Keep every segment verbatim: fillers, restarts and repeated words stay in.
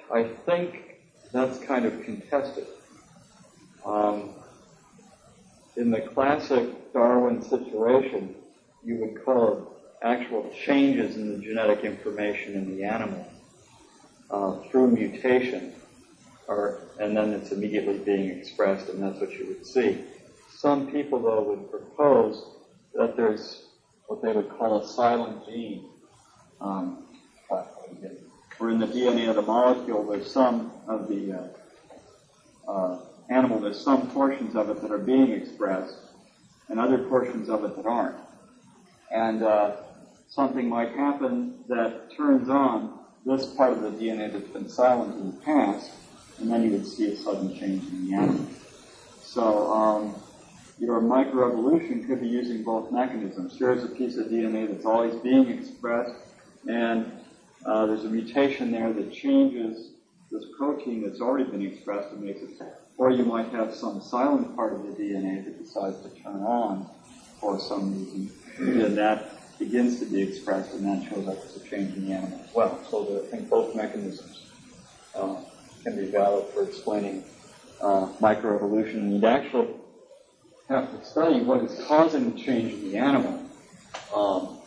I think that's kind of contested. Um, in the classic Darwin situation, you would call it actual changes in the genetic information in the animal uh, through mutation, or, and then it's immediately being expressed, and that's what you would see. Some people, though, would propose that there's what they would call a silent gene. Um, where in the D N A of the molecule, there's some of the uh, uh, animal, there's some portions of it that are being expressed, and other portions of it that aren't. And uh, something might happen that turns on this part of the D N A that's been silent in the past, and then you would see a sudden change in the animal. So um, your microevolution could be using both mechanisms. Here's a piece of D N A that's always being expressed, and uh, there's a mutation there that changes this protein that's already been expressed and makes it. Or you might have some silent part of the D N A that decides to turn on for some reason, and that begins to be expressed, and that shows up as a change in the animal as well. So the, I think both mechanisms uh, can be valid for explaining uh, microevolution. And you'd actually have to study what is causing the change in the animal um,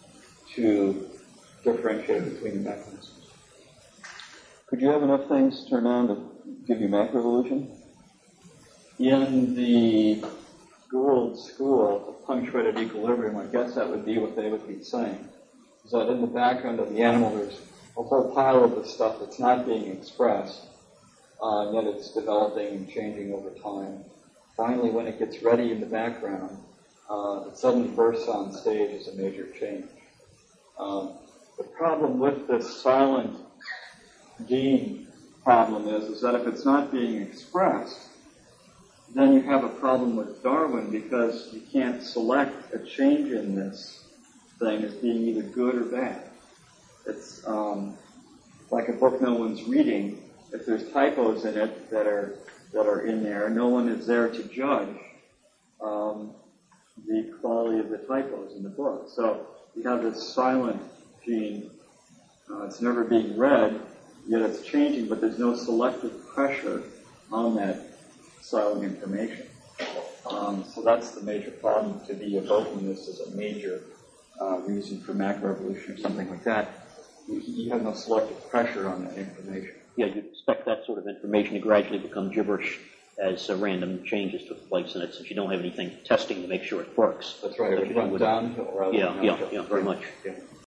to differentiate between the mechanisms. Could you have enough things turned on to give you macroevolution? In the Gould school of punctuated equilibrium, I guess that would be what they would be saying. Is that in the background of the animal, there's a whole pile of this stuff that's not being expressed, uh, and yet it's developing and changing over time. Finally, when it gets ready in the background, uh, it suddenly bursts on stage as a major change. Um, the problem with this silent gene problem is, is that if it's not being expressed, then you have a problem with Darwin because you can't select a change in this thing as being either good or bad. It's um, like a book no one's reading. If there's typos in it that are that are in there, no one is there to judge um, the quality of the typos in the book. So you have this silent gene. Uh, it's never being read, yet it's changing, but there's no selective pressure on that silent information. Um, so that's the major problem, to be evoking this as a major uh, reason for macroevolution or something like that. You, you have no selective pressure on that information. Yeah, you'd expect that sort of information to gradually become gibberish as uh, random changes took place in it, since you don't have anything testing to make sure it works. That's right. It would run downhill rather yeah, than yeah, uphill. yeah, very much. Yeah.